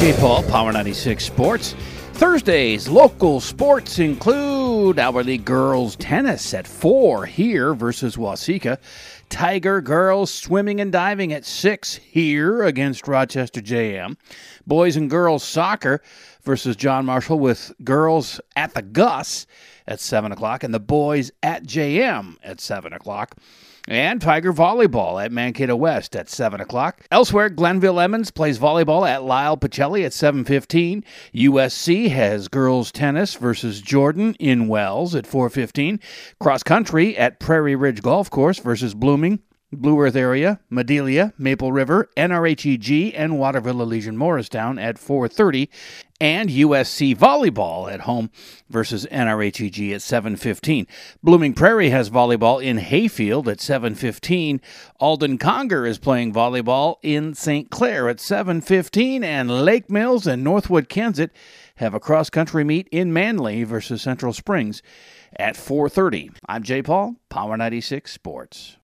J. Paul, Power 96 Sports. Thursday's local sports include Our League girls tennis at 4 here versus Waseca. Tiger girls swimming and diving at 6 here against Rochester JM. Boys and girls soccer versus John Marshall with girls at the Gus at 7 o'clock and the boys at JM at 7 o'clock. And Tiger volleyball at Mankato West at 7 o'clock. Elsewhere, Glenville Emmons plays volleyball at Lyle Pacelli at 7:15. USC has girls tennis versus Jordan in Wells at 4:15. Cross country at Prairie Ridge Golf Course versus Blooming, Blue Earth Area, Madelia, Maple River, NRHEG, and Waterville Elysian Morristown at 4:30. And USC volleyball at home versus NRHEG at 7:15. Blooming Prairie has volleyball in Hayfield at 7:15. Alden Conger is playing volleyball in St. Clair at 7:15. And Lake Mills and Northwood Kensett have a cross-country meet in Manly versus Central Springs at 4:30. I'm Jay Paul, Power 96 Sports.